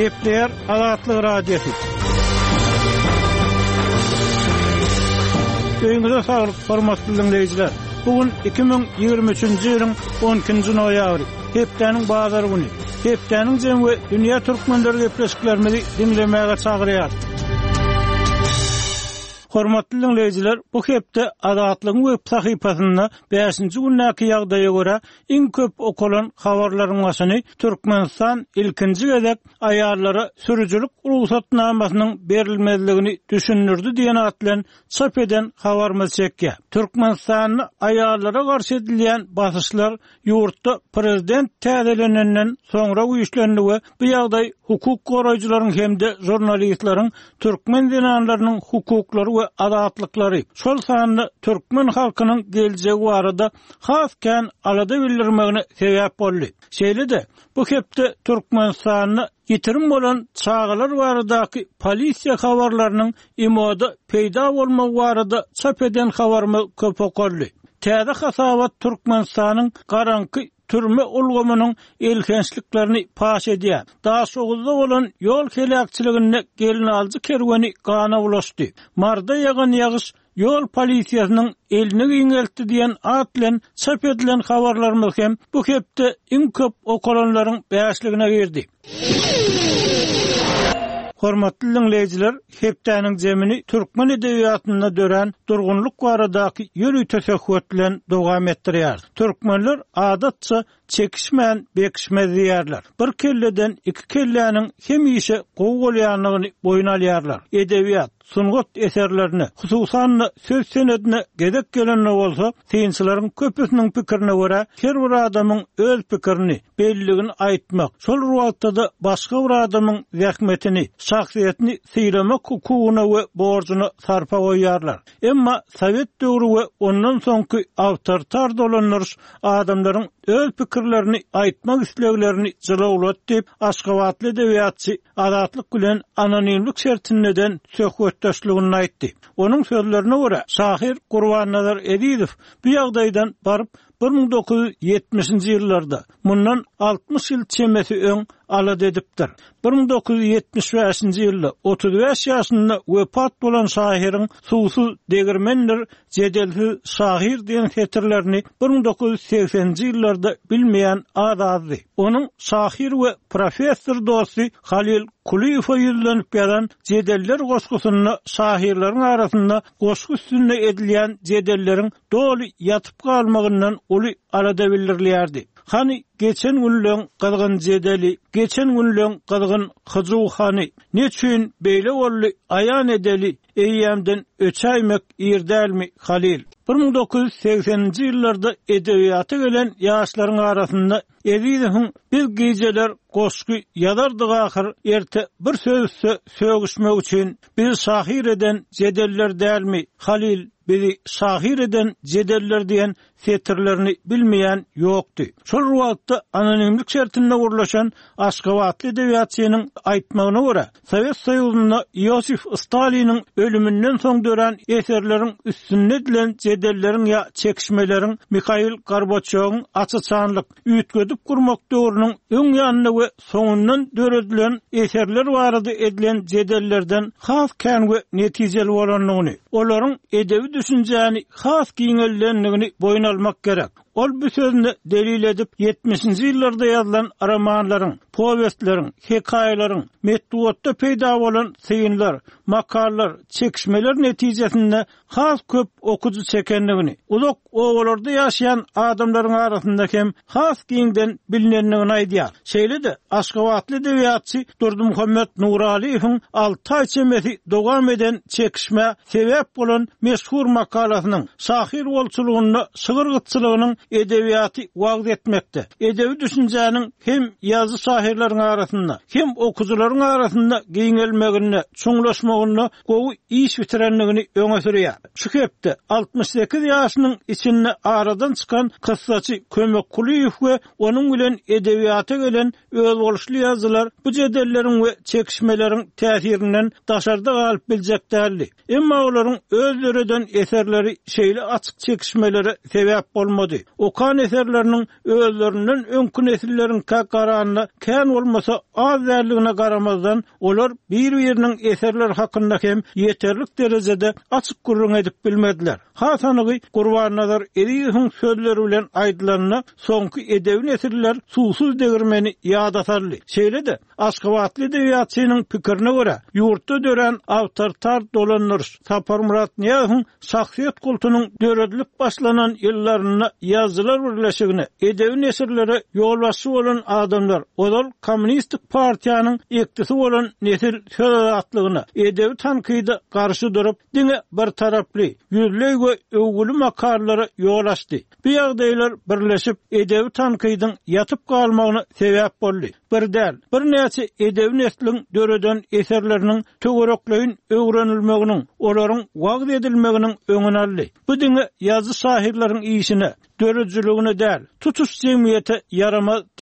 Kepler Azatlyk Radiosu. Öňüňizde saglyk, hormatly dinleýijiler. Bugün 2023-nji ýylyň 12-nji noýabry. Keplerniň bazary güni. Keplerniň jemgy dünýä türkmenleri gepleşiklerini dinlemäge çagyrýar. Hormatly dinleýijiler, bu hepde Azatlygyň web sahypasynda 5-nji günnäki ýagdaýa görä iň köp okulan habarlaryň başyny Türkmenistan ilkinji gezek aýallara sürüjülük ruhsatnamasynyň berilmezligini düşünürdi diýen atlan çap eden habarmy çekýär. Türkmenistanyň aýallara garşy edilýän basyşlar ýurtda prezident täzelenenden soňra güýçlendi we bu ýagdaý hukuk goraýjylaryň hemde jurnalistlaryň türkmen dinanlarynyň hukuklary azatlyklary, şol sanyny türkmen halkynyň geljegi barada hasken alada bildirmegine sebäp boldy. Şeýle-de bu hepde Türkmenistanyň ýitirim bolan çağalar baradaky polisiýa habarlarynyň imoda peýda bolmagy barada çap eden habarmy köp okuldy. Täze hasabat Türkmenistanyň garanky türme ulgamynyň elkençliklerini paş edýär. Daha soňuzda bolan ýol kelekçiligine gelin aljy kerweni gana bulaşdy. Marda ýagan ýagyş ýol polisiýasynyň elini giňeltdi diýen atlan çap edilen habarlarymyz hem bu hepde iň köp okulanlaryň bäşligine girdi. Hormatly dinleýijiler, hepdäniň jemini türkmen edebiýatyna dören durgunluk baradaky ýürüý teşekkür bilen dowam etdirýär. Türkmenler adatça çekişmän bekişmez diýerler. Bir kelleden iki kelläniň hem işe gowy bolýanlygyny boyun alýarlar. Edebiýat, sungat eserlerini, hususan söz senedine gedek gelenler bolsa, synçylaryň köpüsiniň pikirine görä, her bir adamyň öz pikirini, belligini aýtmak, şol ruwatda da başga bir adamyň zähmetini, şahsiýetini syýramak hukuguna we borjuna sarpa goýarlar. Emma Sowet döwrü we ondan soňky awtoritar dolanlar adamlaryň öz pikirlerini aýtmak isleglerini jylawlat diýip Aşgabatly edebiýatçy Azatlyk bilen anonimlik şertinden söhbetdeşligini aýtdy. Onuň sözlerine görä, şahyr Gurban-Nazar Edizow bu ýagdaýdan baryp 1970-nji ýyllarda mundan 60 ýyl çemesi öň alad edipdir. 1975-nji ýylda 35 ýaşynda wepat bolan şahyryň suwsuz degirmenler jedelsiz şahyr diýen hetirlerini 1980-nji ýyllarda bilmeýän azady. Onuň şahyr we professor dosty Halil Kuliýewow ýüzlenip ýaran jedeller goşgusyny şahyrlaryň arasynda goşgu üstünde edilýän jedelleriň doly ýatyp galmagyndan uly arada bildirilýärdi. Hani geçen günlüň gylgyn jedeli, geçen günlüň gylgyn hyjuhany, neçün beýle bolly aýan edeli, eýýämden öçäýmek ýerdälmi Halil? 1980-nji ýyllarda edebiýata gelen ýaşlaryň arasynda Edizowyň bir gejeler goşgy ýazardyk ahir erte bir sözse sögüşmek üçin bir şahyr eden jedeller dälmi Halil? Bizi şahyr eden jedeller diýen fetirlerini bilmeýän ýokdy. Şol ruwatda anonimlik şertinde gurlaşan Aşgabatly edebiýatçynyň aýtmagyna görä, Sowet Soýuzyna Ýosif Staliniň ölümünden soň dören eserleriň üstünde edilen jedelleriň ýa çekişmeleriň Mikhail Gorbaçowyň açyçanlyk üýtgedip gurmak döwrüniň öň ýanyna we soňundan döredilen eserler barada edilen jedellerden has kän we netijeli bolanlygyny, olaryň edebi düşünjäni has giňellenligini boyun almak gerek. Ol bu sözünü delil edip 70-nji ýyllarda ýazylan romanlaryň, powestleriň, hekaýalaryň, metduatda peýda bolan syýynlar, makallar, çekişmeler netijesinde has köp okuju çekenligini, ulak owalarda ýaşaýan adamlaryň arasynda hem has giňden bilinenligini aýdýar. Şeýle-de Aşgabatly edebiýatçy Durdymuhammed Nuraliýewiň 6 aý çemesi dowam eden çekişme sebäp bolan meşhur makalasynyň şahyr bolçulugyna şygyrgytçylygynyň edebiýaty wagt etmekde. Edebi düşünjäniň hem ýazy şahyrlaryň arasynda, hem okujularyň arasynda giňelmegine, çuňlaşmagyna gowy iş bitirenligini öňe sürýär. Şu hepde 68 ýaşynyň içinde aradan çykan kyssaçy Kömek Kuliýew we onuň bilen edebiýata gelen öz boluşly ýazylar bu jedelleriň we çekişmeleriň täsirinden daşarda galyp biljekdärli. Emma olaryň özlerinden eserleri şeýle açyk çekişmelere sebäp bolmady. okan eserlerinin özlerinden önkü nesillerin kaqaranına kän olmasa az därligine garamazdan olar bir-biriniň eserler hakynda hem yeterlik derejede açyk gurrun edip bilmediler. Hasanygy Gurban Nazar Eriýewiň sözleri bilen aýdylaryna soňky edebi nesiller susuz degirmeni ýada saldy. Şeýle-de Aşgabatly edebiýatçynyň pikirine görä, ýurtda dören awtoritar dolanlar Sapar Murat Niýazowyň şahsiýet kultunyň döredilip başlanan ýyllaryna ýazgylar birleşigine edebi nesillere ýolbaşçy bolan adamlar, olar Kommunistik partiýanyň ektisi bolan nesil söýatlygyna edebi tankydy garşy durup diňe bir taraply ýüzlegi öwgüli makarlara ýol açdy. Bu ýagdaýlar birleşip edebi tankydyň ýatyp galmagyna sebäp boldy. Birdäl bir näçe edebi nesliniň döreden eserleriniň töwerekleýin öwrenilmeginiň, olaryň wagt edilmeginiň öňüne aldy. Bu diňe ýazgy şahirleriň işine, döredjiligine däl, tutuş jemgyýete yaramaz